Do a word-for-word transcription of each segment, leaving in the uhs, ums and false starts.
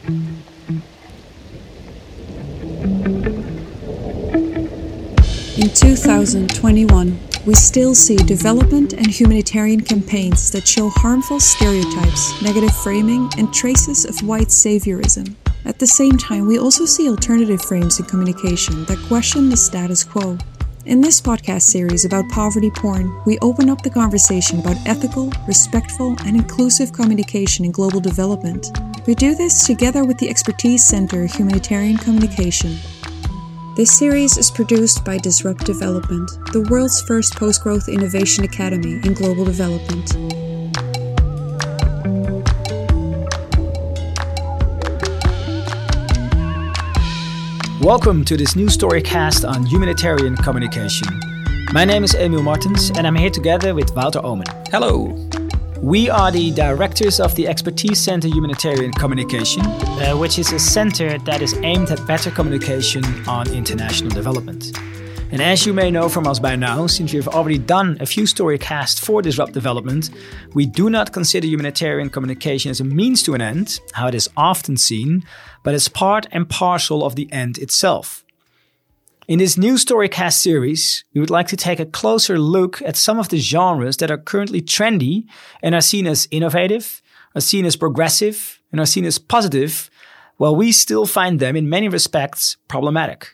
In two thousand twenty-one, we still see development and humanitarian campaigns that show harmful stereotypes, negative framing, and traces of white saviorism. At the same time, we also see alternative frames in communication that question the status quo. In this podcast series about poverty porn, we open up the conversation about ethical, respectful, and inclusive communication in global development. We do this together with the Expertise Center Humanitarian Communication. This series is produced by Disrupt Development, the world's first post-growth innovation academy in global development. Welcome to this new storycast on humanitarian communication. My name is Emil Martens and I'm here together with Wouter Omen. Hello. We are the directors of the Expertise Center Humanitarian Communication, uh, which is a center that is aimed at better communication on international development. And as you may know from us by now, since we've already done a few storycasts for Disrupt Development, we do not consider humanitarian communication as a means to an end, how it is often seen, but as part and parcel of the end itself. In this new storycast series, we would like to take a closer look at some of the genres that are currently trendy and are seen as innovative, are seen as progressive, and are seen as positive, while we still find them in many respects problematic.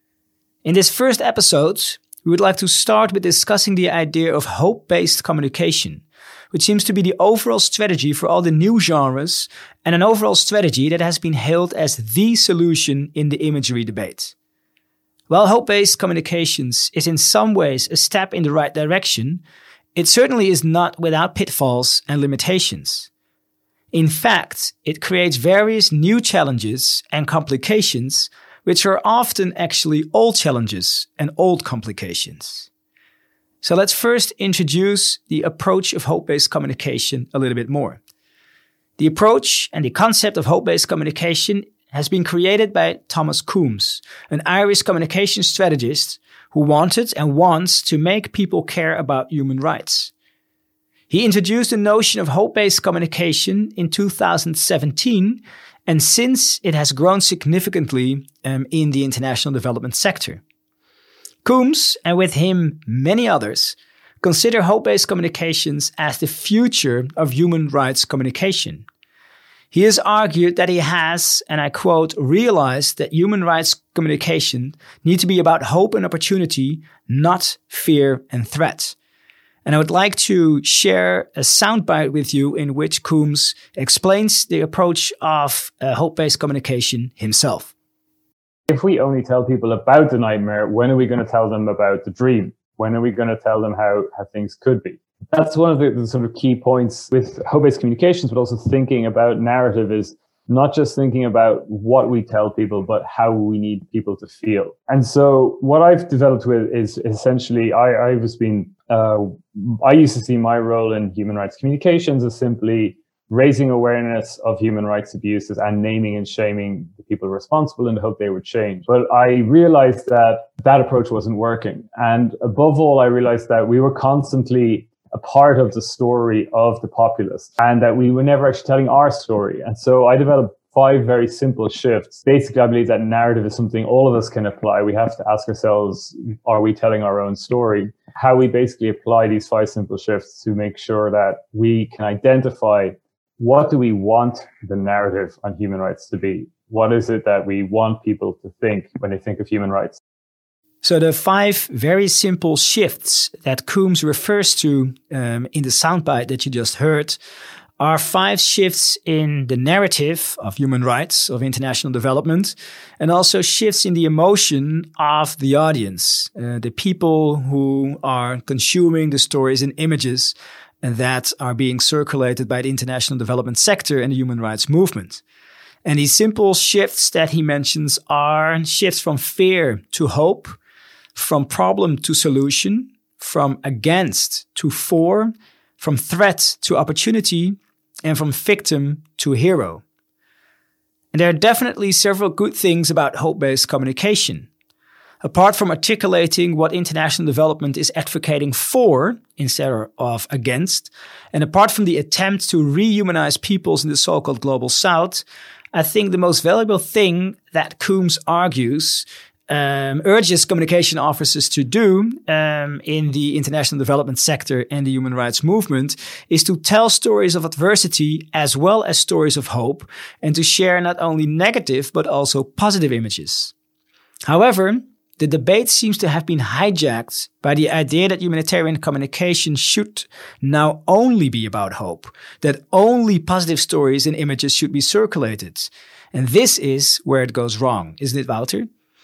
In this first episode, we would like to start with discussing the idea of hope-based communication, which seems to be the overall strategy for all the new genres and an overall strategy that has been hailed as the solution in the imagery debate. While hope-based communications is in some ways a step in the right direction, it certainly is not without pitfalls and limitations. In fact, it creates various new challenges and complications, which are often actually old challenges and old complications. So let's first introduce the approach of hope-based communication a little bit more. The approach and the concept of hope-based communication has been created by Thomas Coombs, an Irish communication strategist who wanted and wants to make people care about human rights. He introduced the notion of hope-based communication in two thousand seventeen, and since it has grown significantly um, in the international development sector. Coombs, and with him many others, consider hope-based communications as the future of human rights communication. He has argued that he has, and I quote, realized that human rights communication need to be about hope and opportunity, not fear and threat. And I would like to share a soundbite with you in which Coombs explains the approach of uh, hope-based communication himself. If we only tell people about the nightmare, when are we going to tell them about the dream? When are we going to tell them how, how things could be? That's one of the, the sort of key points with hope-based communications, but also thinking about narrative is not just thinking about what we tell people, but how we need people to feel. And so what I've developed with is essentially, I, I was been, uh, I used to see my role in human rights communications as simply raising awareness of human rights abuses and naming and shaming the people responsible in the hope they would change. But I realized that that approach wasn't working. And above all, I realized that we were constantly a part of the story of the populace and that we were never actually telling our story. And so I developed five very simple shifts. Basically, I believe that narrative is something all of us can apply. We have to ask ourselves, are we telling our own story? How we basically apply these five simple shifts to make sure that we can identify what do we want the narrative on human rights to be? What is it that we want people to think when they think of human rights? So the five very simple shifts that Coombs refers to um, in the soundbite that you just heard are five shifts in the narrative of human rights, of international development, and also shifts in the emotion of the audience, uh, the people who are consuming the stories and images and that are being circulated by the international development sector and the human rights movement. And these simple shifts that he mentions are shifts from fear to hope, from problem to solution, from against to for, from threat to opportunity, and from victim to hero. And there are definitely several good things about hope-based communication. Apart from articulating what international development is advocating for instead of against, and apart from the attempt to rehumanize peoples in the so-called global south, I think the most valuable thing that Coombs argues, um, urges communication officers to do um, in the international development sector and the human rights movement is to tell stories of adversity as well as stories of hope, and to share not only negative but also positive images. However, the debate seems to have been hijacked by the idea that humanitarian communication should now only be about hope, that only positive stories and images should be circulated. And this is where it goes wrong, isn't it, Wouter?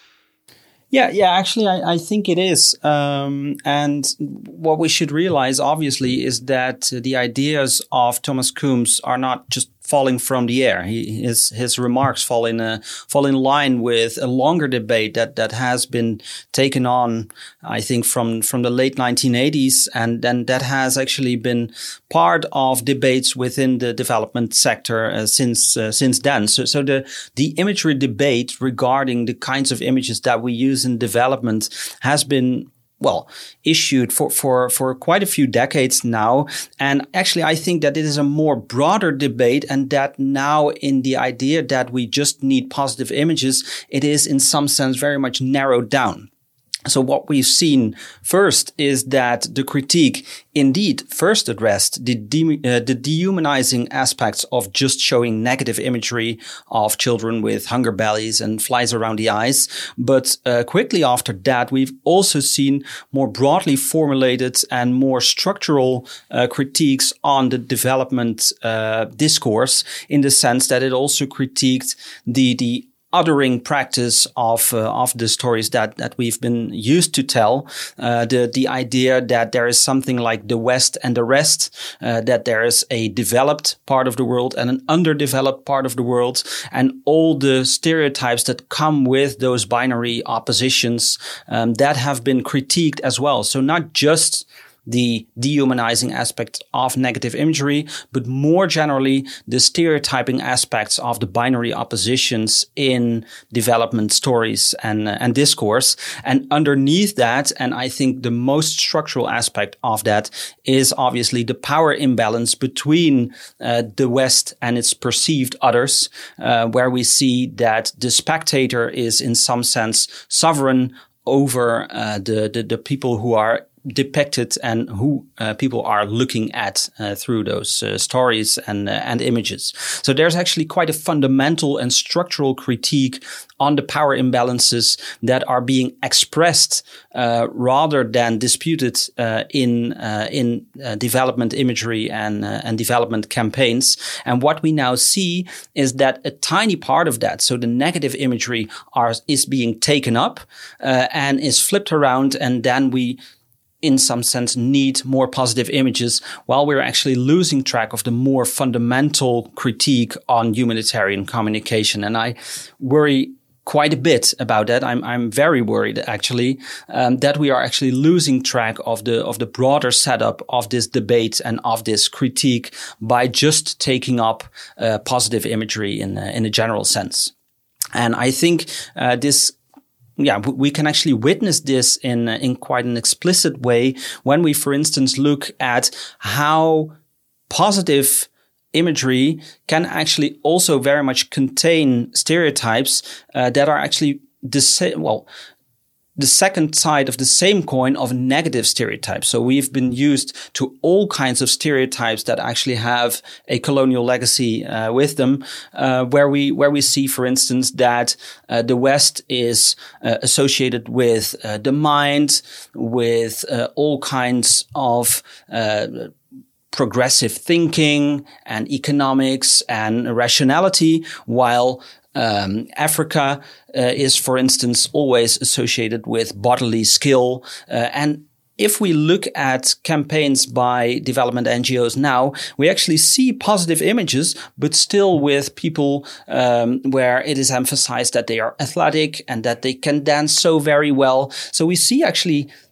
Yeah, yeah, actually, I, I think it is. Um, and what we should realize, obviously, is that the ideas of Thomas Coombs are not just falling from the air. He, his his remarks fall in a, fall in line with a longer debate that that has been taken on, I think, from from the late nineteen eighties, and then that has actually been part of debates within the development sector uh, since uh, since then. So so the the imagery debate regarding the kinds of images that we use in development has been, well, issued for, for, for quite a few decades now. And actually, I think that it is a more broader debate, and that now in the idea that we just need positive images, it is in some sense very much narrowed down. So what we've seen first is that the critique indeed first addressed the, de- uh, the dehumanizing aspects of just showing negative imagery of children with hunger bellies and flies around the eyes. But uh, quickly after that, we've also seen more broadly formulated and more structural uh, critiques on the development uh, discourse, in the sense that it also critiqued the the othering practice of uh, of the stories that that we've been used to tell, uh, the the idea that there is something like the West and the rest, uh, that there is a developed part of the world and an underdeveloped part of the world, and all the stereotypes that come with those binary oppositions um, that have been critiqued as well. So not just the dehumanizing aspect of negative imagery, but more generally, the stereotyping aspects of the binary oppositions in development stories and, uh, and discourse. And underneath that, and I think the most structural aspect of that, is obviously the power imbalance between uh, the West and its perceived others, uh, where we see that the spectator is in some sense sovereign over uh, the, the, the people who are depicted and who uh, people are looking at uh, through those uh, stories and uh, and images. So there's actually quite a fundamental and structural critique on the power imbalances that are being expressed uh, rather than disputed uh, in uh, in uh, development imagery and uh, and development campaigns. And what we now see is that a tiny part of that, so the negative imagery, are is being taken up uh, and is flipped around, and then we, in some sense, need more positive images, while we're actually losing track of the more fundamental critique on humanitarian communication. And I worry quite a bit about that. I'm I'm very worried, actually, um, that we are actually losing track of the of the broader setup of this debate and of this critique by just taking up uh, positive imagery in uh, in a general sense. And I think uh, this. Yeah, we can actually witness this in in quite an explicit way when we, for instance, look at how positive imagery can actually also very much contain stereotypes uh, that are actually the same. Well, the second side of the same coin of negative stereotypes. So we've been used to all kinds of stereotypes that actually have a colonial legacy uh, with them, uh, where we where we see, for instance, that uh, the West is uh, associated with uh, the mind, with uh, all kinds of uh, progressive thinking and economics and rationality, while Um, Africa uh, is, for instance, always associated with bodily skill. Uh, and if we look at campaigns by development N G Os now, we actually see positive images, but still with people um, where it is emphasized that they are athletic and that they can dance so very well. So we see actually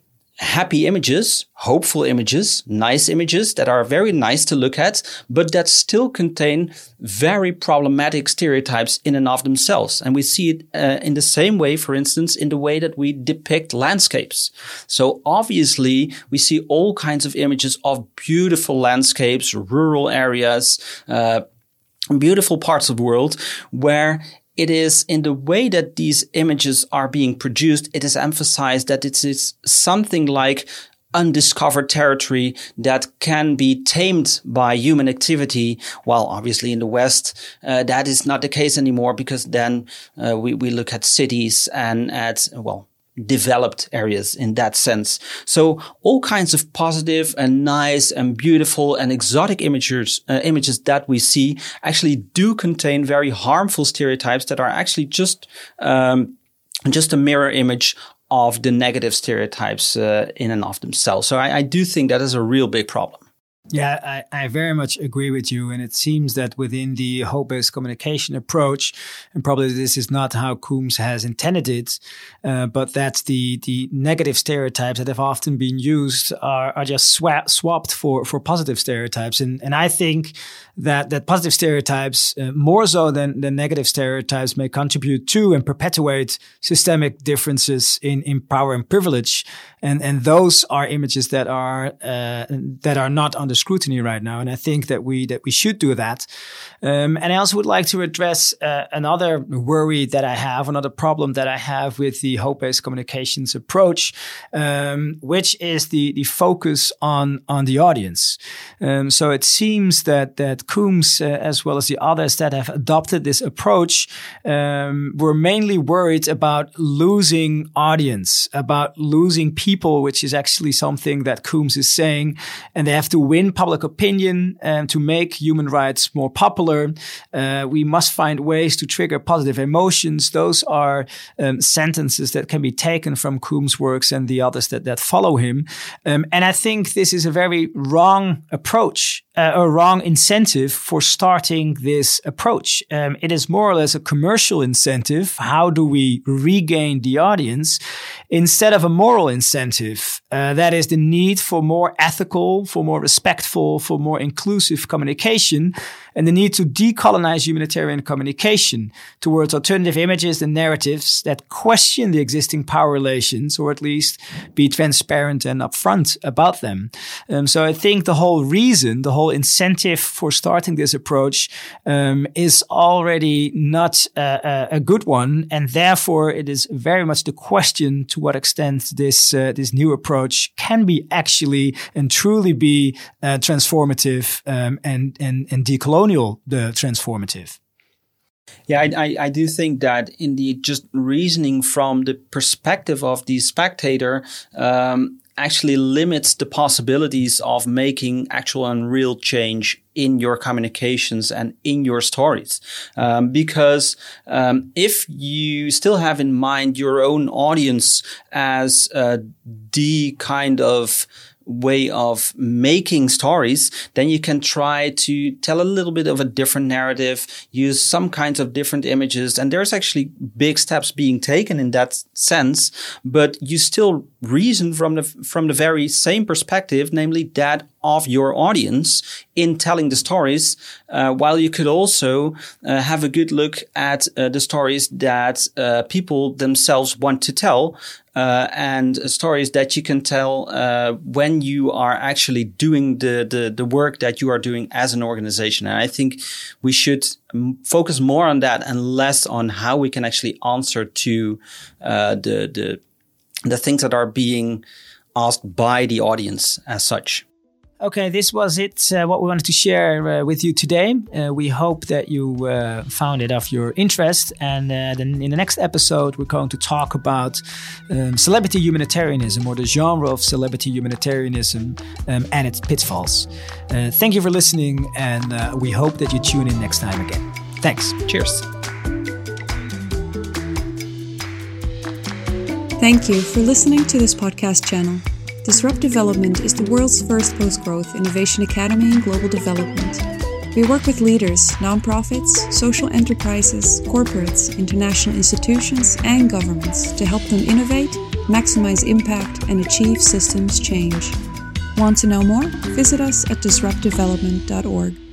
happy images, hopeful images, nice images that are very nice to look at, but that still contain very problematic stereotypes in and of themselves. And we see it uh, in the same way, for instance, in the way that we depict landscapes. So obviously, we see all kinds of images of beautiful landscapes, rural areas, uh, beautiful parts of the world where it is in the way that these images are being produced, it is emphasized that it is something like undiscovered territory that can be tamed by human activity, while obviously in the West, uh, that is not the case anymore, because then uh, we, we look at cities and at, well, developed areas in that sense. So all kinds of positive and nice and beautiful and exotic images, uh, images that we see actually do contain very harmful stereotypes that are actually just, um, just a mirror image of the negative stereotypes uh, in and of themselves. So I, I do think that is a real big problem. Yeah, I, I very much agree with you. And it seems that within the hope-based communication approach, and probably this is not how Coombs has intended it, uh, but that the the negative stereotypes that have often been used are, are just swap, swapped for, for positive stereotypes. And, and I think that, that positive stereotypes, uh, more so than, than negative stereotypes, may contribute to and perpetuate systemic differences in, in power and privilege. And, and those are images that are, uh, that are not under scrutiny right now. And I think that we, that we should do that. Um, and I also would like to address, uh, another worry that I have, another problem that I have with the hope-based communications approach, um, which is the, the focus on, on the audience. Um, so it seems that, that Coombs, uh, as well as the others that have adopted this approach, um, were mainly worried about losing audience, about losing people, which is actually something that Coombs is saying, and they have to win public opinion and to make human rights more popular. Uh, we must find ways to trigger positive emotions. Those are um, sentences that can be taken from Coombs' works and the others that, that follow him. Um, and I think this is a very wrong approach, uh, a wrong incentive for starting this approach. Um, it is more or less a commercial incentive. How do we regain the audience instead of a moral incentive? Uh, that is the need for more ethical, for more respectful, for more inclusive communication, and the need to decolonize humanitarian communication towards alternative images and narratives that question the existing power relations, or at least be transparent and upfront about them. Um, so I think the whole reason, the whole incentive for starting this approach um, is already not uh, a good one, and therefore it is very much the question to what extent this uh, this new approach can be actually and truly be uh, transformative um, and and and decolonial the transformative. Yeah, I, I, I do think that indeed just reasoning from the perspective of the spectator um, actually limits the possibilities of making actual and real change in your communications and in your stories. Um, because um, if you still have in mind your own audience as uh, the kind of way of making stories, then you can try to tell a little bit of a different narrative, use some kinds of different images. And there's actually big steps being taken in that sense, but you still reason from the, from the very same perspective, namely that of your audience in telling the stories, uh, while you could also uh, have a good look at uh, the stories that uh, people themselves want to tell, uh, and uh, stories that you can tell uh, when you are actually doing the, the the work that you are doing as an organization. And I think we should focus more on that and less on how we can actually answer to uh, the the the things that are being asked by the audience as such. Okay, this was it, uh, what we wanted to share uh, with you today. Uh, we hope that you uh, found it of your interest. And uh, then in the next episode, we're going to talk about um, celebrity humanitarianism, or the genre of celebrity humanitarianism um, and its pitfalls. Uh, thank you for listening, and uh, we hope that you tune in next time again. Thanks. Cheers. Thank you for listening to this podcast channel. Disrupt Development is the world's first post-growth innovation academy in global development. We work with leaders, nonprofits, social enterprises, corporates, international institutions, and governments to help them innovate, maximize impact, and achieve systems change. Want to know more? Visit us at disrupt development dot org.